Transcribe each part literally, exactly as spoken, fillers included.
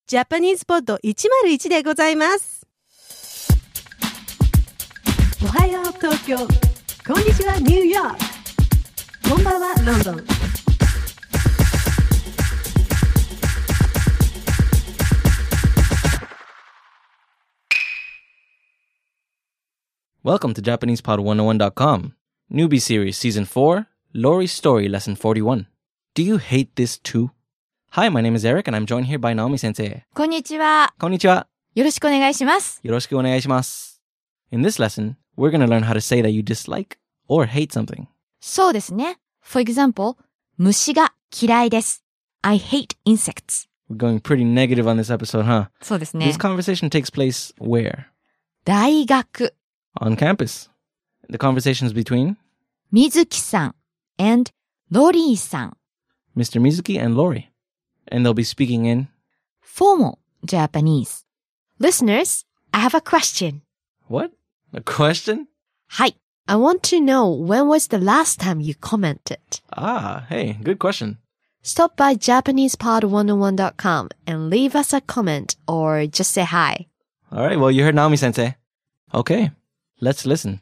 ジャパニーズポッドいちまるいちでございます。おはよう東京、こんにちはニューヨーク、こんばんはロンドン。 Welcome to Japanese Pod one oh one dot com. Newbie Series Season four, Lori's Story Lesson forty-one. Do you hate this too? Hi, my name is Eric and I'm joined here by Naomi Sensei. こんにちは。 こんにちは。 よろしくお願いします。 よろしくお願いします。In this lesson, we're going to learn how to say that you dislike or hate something. そうですね。For example, 虫が嫌いです。I hate insects. We're going pretty negative on this episode, huh? そうですね。 This conversation takes place where? 大学。 On campus. The conversation is between? 水木さん and ロリーさん。 Mister Mizuki and Lori. And they'll be speaking in? Formal Japanese. Listeners, I have a question. What? A question? はい。 I want to know when was the last time you commented? Ah, hey, good question. Stop by Japanese Pod one oh one dot com and leave us a comment or just say hi. All right, well, you heard Naomi Sensei. Okay, let's listen.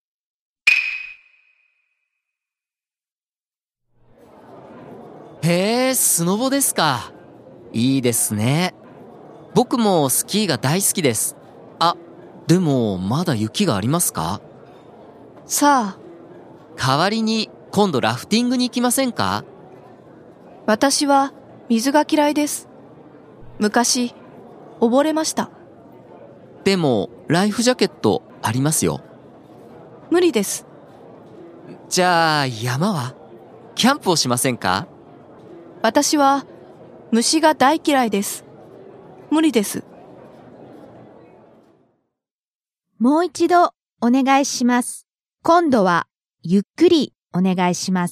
へえ、スノボですか。いいですね。僕もスキーが大好きです。あ、でもまだ雪がありますか？ さあ、 代わりに今度ラフティングに行きませんか？ 私は水が嫌いです。昔、溺れました。 でもライフジャケットありますよ。 無理です。 じゃあ山は？キャンプをしませんか？ 私は虫が大嫌いです。無理です。 もう一度お願いします。今度はゆっくりお願いします。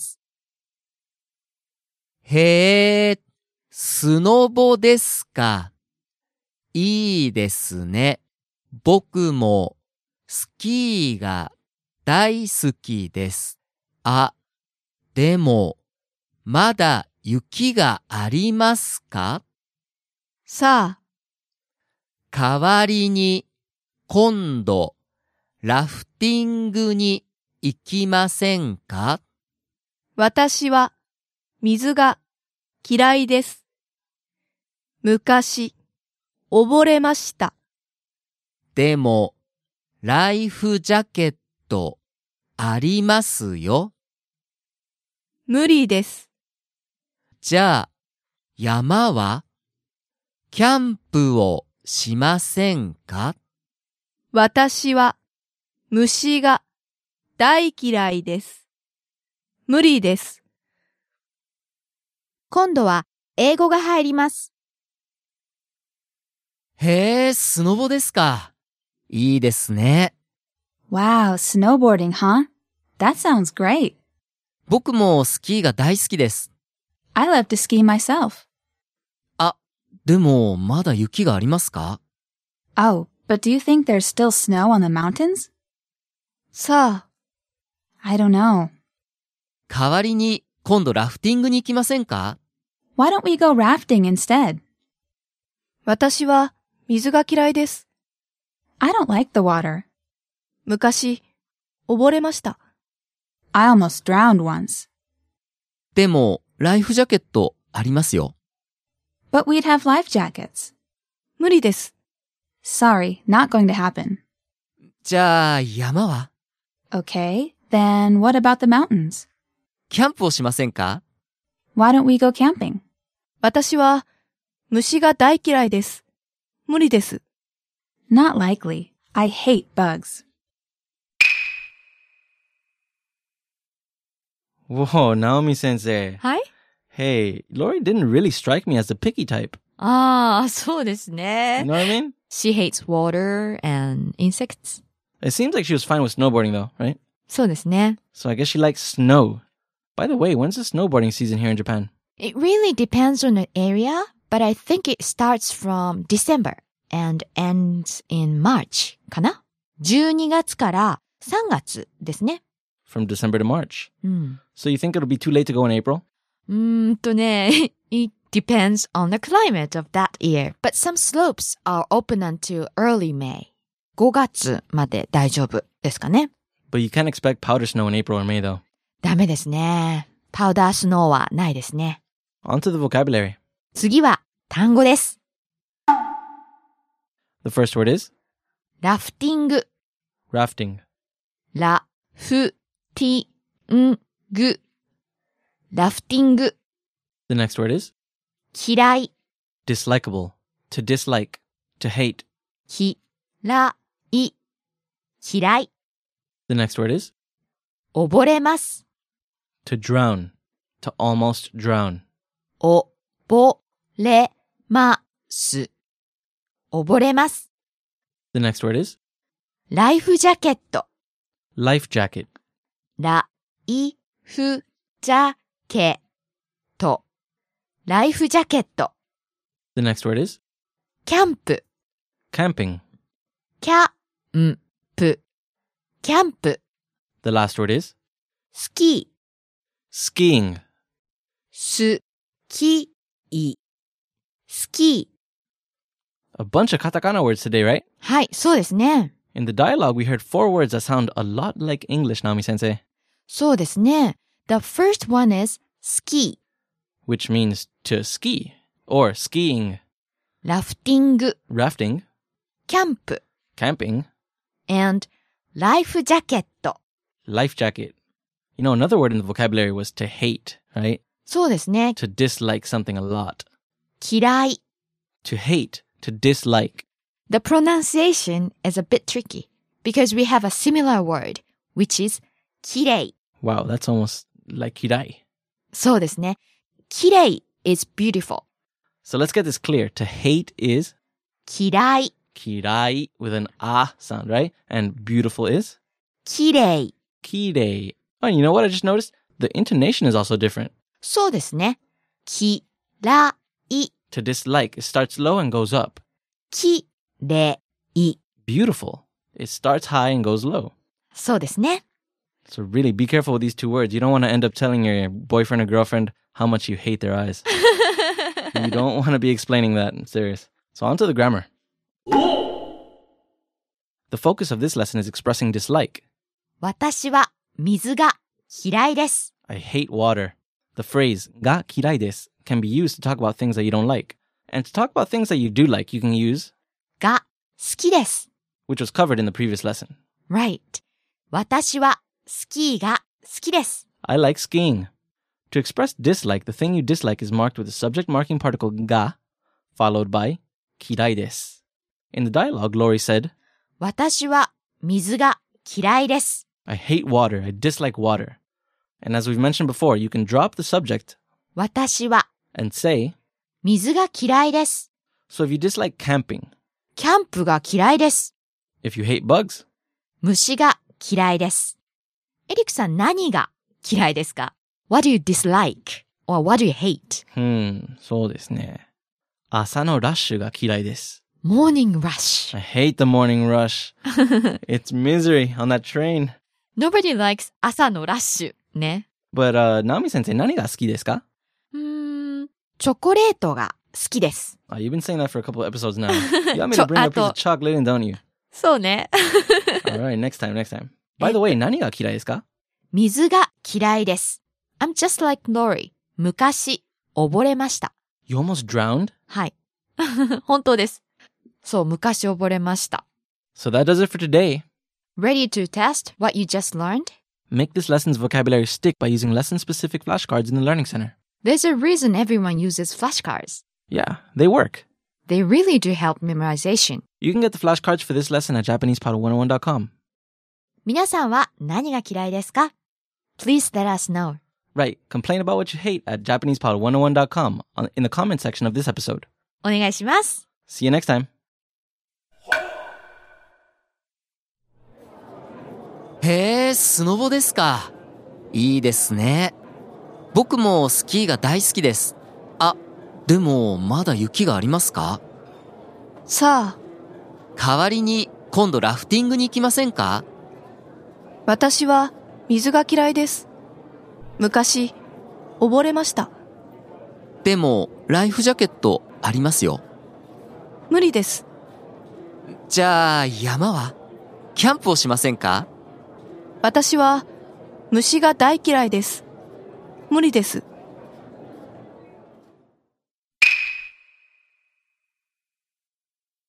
へえ、スノボですか。いいですね。僕もスキーが大好きです。あ、でもまだ雪がありますか？ さあ、 代わりに今度ラフティングに行きませんか？ 私は水が嫌いです。昔、溺れました。 でも、ライフジャケットありますよ。 無理です。 じゃあ、山は？キャンプをしませんか？ 私は虫が大嫌いです。無理です。 今度は英語が入ります。 へえ、スノボですか。いいですね。 Wow, snowboarding, huh? That sounds great. 僕もスキーが大好きです。 I love to ski myself. あ、でもまだ雪がありますか？ Oh, but do you think there's still snow on the mountains? さあ、 I don't know. 代わりに今度ラフティングに行きませんか？ Why don't we go rafting instead? 私は水が嫌いです。 I don't like the water. 昔、溺れました。 I almost drowned once. でも、ライフジャケットありますよ。 But we'd have life jackets. 無理です。 Sorry, not going to happen. じゃあ、山は？ Okay, then what about the mountains? キャンプをしませんか？ Why don't we go camping? 私は虫が大嫌いです。無理です。 Not likely. I hate bugs. Whoa, Naomi Sensei. はい。 Hey, Lori didn't really strike me as the picky type. ああ、そうですね。 You know what I mean? She hates water and insects. It seems like she was fine with snowboarding though, right? そうですね。 So I guess she likes snow. By the way, when's the snowboarding season here in Japan? It really depends on the area, but I think it starts from December and ends in March かな？じゅうにがつからさんがつですね。 From December to March. うん。 So you think it'll be too late to go in April? うーんとね、い Depends on the climate of that year. But some slopes are open until early May. ごがつまで大丈夫ですかね。 But you can't expect powder snow in April or May, though. ダメですね。パウダースノーはないですね。 On to the vocabulary. 次は単語です。 The first word is ラフティング。 rafting. ラフティング。ラフティング。 The next word is 嫌い。 dislikable. To dislike. To hate. きらい。嫌い。 The next word is 溺れます。 to drown. To almost drown. おぼれます。溺れます。 The next word is ライフジャケット。 life jacket. ライフジャケット。ライフジャケット。 The next word is キャンプ。 camping. キャンプ。キャンプ。 The last word is スキー。 skiing. スキー。スキー。 A bunch of katakana words today, right? はい、そうですね。 In the dialogue, we heard four words that sound a lot like English, Naomi-sensei, そうですね。The first one is ski. which means to ski or skiing, ラフティング。 rafting, キャンプ。 camping, and ライフジャケット。 life jacket. You know, another word in the vocabulary was to hate, right? そうですね。 To dislike something a lot. 嫌い。 To hate, to dislike. The pronunciation is a bit tricky because we have a similar word, which is きれい。 Wow, that's almost like kirai. そうですね。きれい is beautiful. So let's get this clear. To hate is 嫌い。 kirai with an ah sound, right? And beautiful is きれい。 kirei. Oh, you know what I just noticed? The intonation is also different. そうですね。きらい。 To dislike, it starts low and goes up. きれい。 Beautiful, it starts high and goes low. そうですね。 So really be careful with these two words. You don't want to end up telling your boyfriend or girlfriend how much you hate their eyes. You don't want to be explaining that. I'm serious. So on to the grammar. The focus of this lesson is expressing dislike. 私は水が嫌いです。 I hate water. The phrase ga kirai desu can be used to talk about things that you don't like. And to talk about things that you do like, you can use が好きです。 which was covered in the previous lesson. Right. 私はスキーが好きです。 I like skiing. To express dislike, the thing you dislike is marked with the subject marking particle ga, followed by kirai desu. In the dialogue, Lori said, 私は水が嫌いです。 I hate water. I dislike water. And as we've mentioned before, you can drop the subject 私は and say, 水が嫌いです。 so if you dislike camping, キャンプが嫌いです。 if you hate bugs, 虫が嫌いです。エリックさん何が嫌いですか？ What do you dislike? Or what do you hate? hmm, そうですね。朝のラッシュが嫌いです。 Morning rush. I hate the morning rush. It's misery on that train. Nobody likes 朝のラッシュ。ね。 But, uh, Naomi-sensei, 何が好きですか？ うーん、チョコレートが好きです。 Oh, you've been saying that for a couple of episodes now. You want me to bring a piece of chocolate in, don't you? そうね。 Alright, next time, next time. By the way, 何が嫌いですか？ 水が嫌いです。I'm just like Lori. 昔、溺れました。 You almost drowned? はい。本当です。そう、昔溺れました。 So that does it for today. Ready to test what you just learned? Make this lesson's vocabulary stick by using lesson-specific flashcards in the Learning Center. There's a reason everyone uses flashcards. Yeah, they work. They really do help memorization. You can get the flashcards for this lesson at Japanese Pod one oh one dot com. 皆さんは何が嫌いですか？ Please let us know. Right, complain about what you hate at Japanese Pod one oh one dot com on, in the comment section of this episode. お願いします。 See you next time. へえ、スノボですか。いいですね。僕もスキーが大好きです。あ、でもまだ雪がありますか？ さあ、 代わりに今度ラフティングに行きませんか？ 私は水が嫌いです。昔、溺れました。 でもライフジャケットありますよ。 無理です。 じゃあ山はキャンプをしませんか？ 私は虫が大嫌いです。無理です。